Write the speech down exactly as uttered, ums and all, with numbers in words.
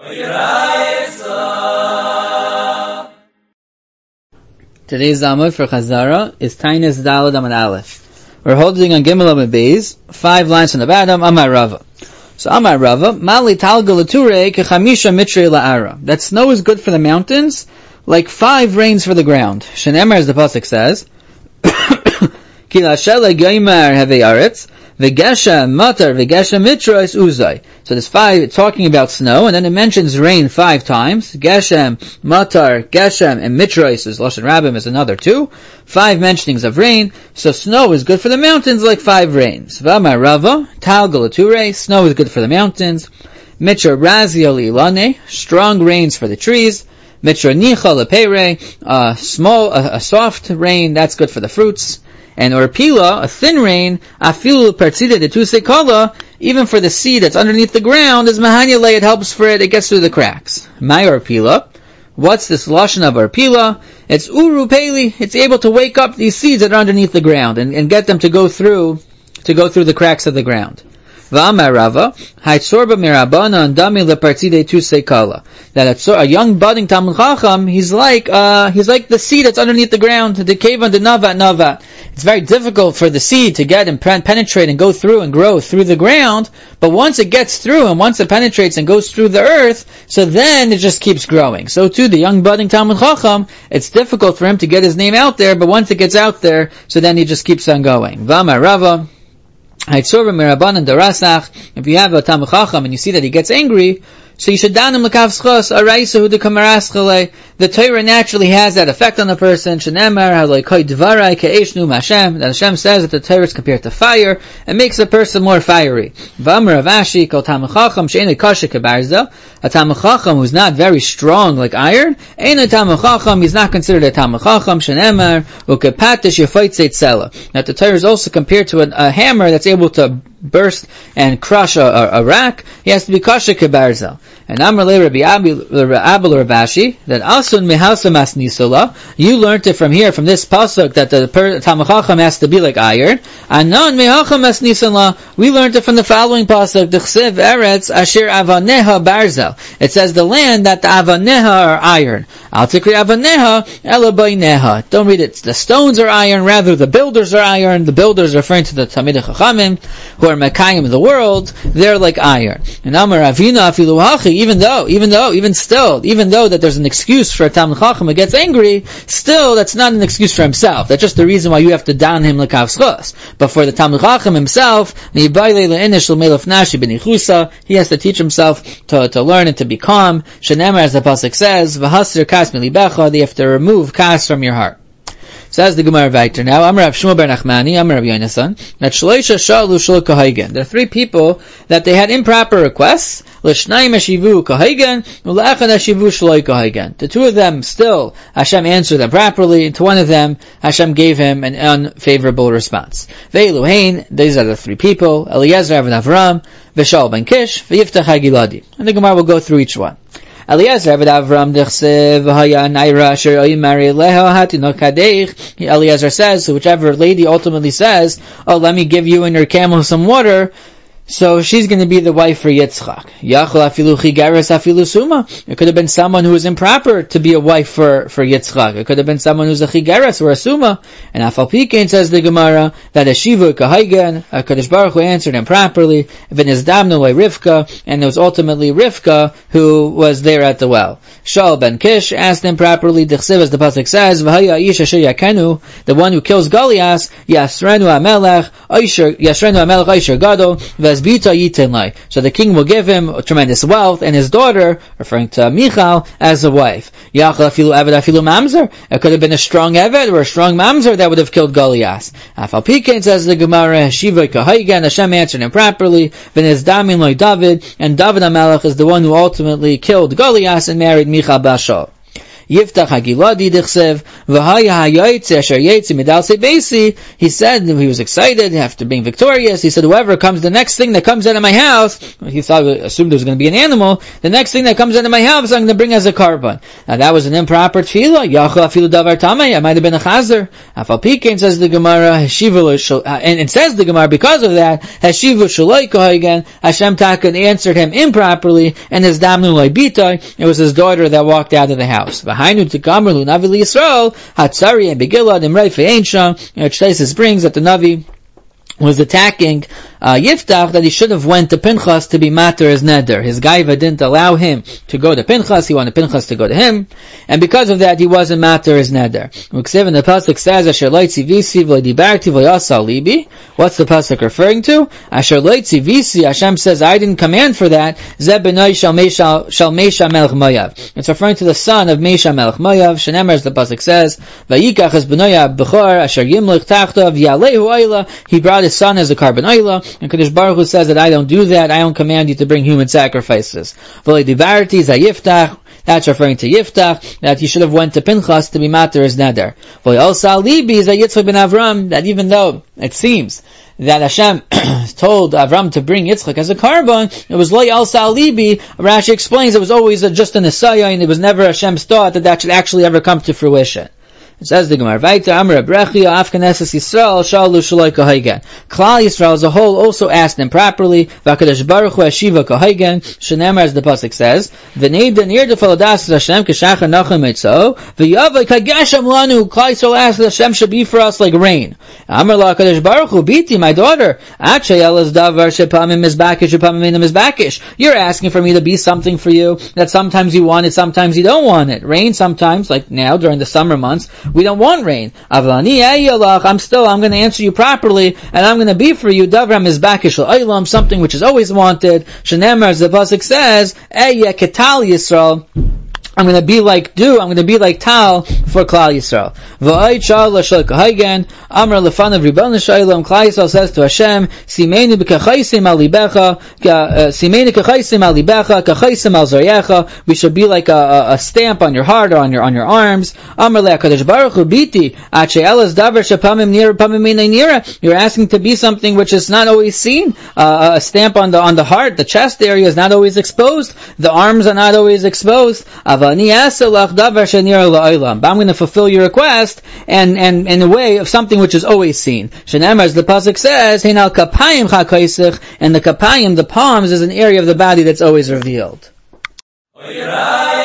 Today's Amud for Chazara is Tainis Dalad Amud Aleph. We're holding on Gimel Amud Beis, five lines from the bottom, Amar Rava. So Amar Rava, Mali Talga Lature Kechamisha Mitre La'ara. That snow is good for the mountains, like five rains for the ground. Shenemar, as the pasuk says, Ki la'shele goymer hevei aretz, v'gesha matar v'gesha mitra is uzai. So there's five, it's talking about snow, and then it mentions rain five times. Geshem, matar, geshem, and mitrais is Lashon Rabbim is another two. Five mentionings of rain. So snow is good for the mountains like five rains. V'amar Rava, tal galature, snow is good for the mountains. Mitra razia li'ilane, strong rains for the trees. Mitra nicha lepeire, a small, a, a soft rain, that's good for the fruits. And orpila, a thin rain, afilu partzida de tusekala, even for the seed that's underneath the ground, is mahanyale, it helps for it, it gets through the cracks. My orpila, what's this lashon of orpila? It's uru peli, it's able to wake up these seeds that are underneath the ground and, and get them to go through, to go through the cracks of the ground. V'amar Rava, haitzorba mirabana and dami lepartzide tusekala. That a young budding Talmud Chacham, he's like, uh, he's like the seed that's underneath the ground, the kevan, the navat, navat. It's very difficult for the seed to get and penetrate and go through and grow through the ground, but once it gets through and once it penetrates and goes through the earth, so then it just keeps growing. So too, the young budding Talmud Chacham, it's difficult for him to get his name out there, but once it gets out there, so then he just keeps on going. V'amar Rava, if you have a Talmud Chacham and you see that he gets angry, so you should down him l'kavschos araisahu de kamaraschale. The Torah naturally has that effect on the person. Shenemar haloikoi dvarai ke'eshnu Hashem. That Hashem says that the Torah is compared to fire and makes a person more fiery. V'amar Ravashi kol Talmud Chacham she'enei kasha kebarzel. A Talmud Chacham who's not very strong like iron. Einei Talmud Chacham, he's not considered a Talmud Chacham. Shenemar ukepatish yafoitzei tzela. That the Torah is also compared to a, a hammer that's able to burst and crush a, a, a rack. He has to be kasha kebarzel. And Amar le Rabbi Abel Ravashi that asun mehasa masnisula. You learned it from here, from this pasuk, that the Talmud Chacham has to be like iron. Anan mehacha masnisula. We learned it from the following pasuk: D'chsev eretz asher avaneha barzel. It says the land that the avaneha are iron. Al tikri avaneha ela baineha. Don't read it. The stones are iron, rather the builders are iron. The builders are referring to the Talmidei Chachamim who are mekayim of the world. They're like iron. And Amar Avina afilu hachi. Even though, even though, even still, even though that there's an excuse for a Talmud Chacham who gets angry, still that's not an excuse for himself. That's just the reason why you have to down him l'kavschos. But for the Talmud Chacham himself, he has to teach himself to, to learn and to be calm. Shenemar, as the pasuk says, v'hasir kas milibecha, they have to remove kas from your heart. Says the Gemara Vayter now, Amar Rav Shmuel bar Nachmani, Amar Rav Yonasan, that Shloisha Shalu Shlo Kahaygan. There are three people that they had improper requests. L'shnayim Hashivu Kahaygan, L'echad Hashivu Shlo Kahaygan. The two of them still, Hashem answered them properly, and to one of them, Hashem gave him an unfavorable response. Ve'eluhain, these are the three people, Eliezer ben Avram, V'Shaul ben Kish, V'Yiftach HaGiladi. And the Gemara will go through each one. Eliezer ben Avram d'chsev haya naira asher oyimari leha hatino kadeich. Eliezer says, so whichever lady ultimately says, oh, let me give you and your camel some water, so she's going to be the wife for Yitzchak. Yachol afilu chigares afilu suma. It could have been someone who was improper to be a wife for, for Yitzchak. It could have been someone who's a chigares or a suma. And Afal Pikein, says the Gemara, that a shivu kahaygan, HaKadosh Baruch Hu answered him properly. V'nizdamnu le Rivka, and it was ultimately Rivka who was there at the well. Shaul ben Kish asked him properly. D'chsev, as the pasuk says, v'haya ish asher yakenu, the one who kills Goliath, yasrenu amelech, yasrenu amelech aisher gadol, so the king will give him tremendous wealth, and his daughter, referring to Michal, as a wife. It could have been a strong Eved or a strong Mamzer that would have killed Goliath. Afal Pikein, says the Gemara, Hashem answered him properly, David, and David HaMelech is the one who ultimately killed Goliath and married Michal Bashal. Yiftach hagiladi dichsev, v'haya hayotze asher yetzi midalse beisi. He said he was excited after being victorious. He said, whoever comes, the next thing that comes out of my house, he thought, assumed it was going to be an animal, the next thing that comes out of my house I'm going to bring as a carbon. Now that was an improper tefillah. Yachol afilu davar tamei. It might have been a chazer. Afal pikein, says the Gemara, Heshivu, and it says the Gemara, because of that, Heshivu shaloi kohagen, Hashem Takan answered him improperly, and his damnu loibitoi, it was his daughter that walked out of the house. V'hainu tikamer lu navi li Yisrael, hatzari and begilad imrei fe'ein sham, which Taisus brings that the Navi was attacking uh, Yiftach, that he should have went to Pinchas to be mater his neder. His gaiva didn't allow him to go to Pinchas, he wanted Pinchas to go to him, and because of that he wasn't mater his neder. And the pasuk says, Asher loitzi visi v'dibarti v'yasal libi. What's the pasuk referring to? Asher loitzi visi, Hashem says, I didn't command for that. Zeh benoi shal Mesha melech Moav. It's referring to the son of Mesha melech Moav. Shenemar, as the pasuk says, Vayikach es benoya b'chor asher yimlich tachtav yalehu oila. He brought his son as a carbon oila. And Kadosh Baruch Hu says that I don't do that, I don't command you to bring human sacrifices. That's referring to Yiftach, that he should have went to Pinchas to be mater his neder. That even though it seems that Hashem told Avram to bring Yitzchak as a carbon, it was loy al sal libi. Rashi explains it was always a, just an asaya, and it was never Hashem's thought that that should actually ever come to fruition. It says the Gemara, Vaita Amar Abrechia Afkaneses Yisrael Shalu Shaloi Kahaygen. Klal Yisrael as a whole also asked improperly. Vakadosh Baruch Hu Hashiva Kahaygen. Shenemar, as the pasuk says, V'neida nir defaladas Hashem k'shachar nachem etzo. V'yavai kageshem lanu. Klal Yisrael asked that Hashem should be for us like rain. Amar la Kadosh Baruch Hu Biti, my daughter. Achayelas davar shepamim mizbakish shepamim inam mizbakish. You're asking for me to be something for you that sometimes you want it, sometimes you don't want it. Rain sometimes, like now during the summer months, we don't want rain. I'm still, I'm going to answer you properly, and I'm going to be for you, Davram is bakish l'olam, something which is always wanted. Shenemar, as the pasuk says, Eya ketal Yisrael. I'm going to be like dew, I'm going to be like tal for Klal Yisrael. V'ayit shal l'shal kahaygen, amar lefanav ribbon l'shaylam, Klal Yisrael says to Hashem, Simeini b'kachaisim al libecha, Simeini kachaisim al libecha, kachaisim al zaryecha, we should be like a, a, a stamp on your heart or on your on your arms. Amar le'akadosh baruch hu biti, at she'elas davar shepamim nira, pamim minay nira, you're asking to be something which is not always seen, uh, a stamp on the on the heart, the chest area is not always exposed, the arms are not always exposed, but I'm going to fulfill your request and, and in a way of something which is always seen. Shenemar, as the pasuk says, and the kapayim, the palms, is an area of the body that's always revealed.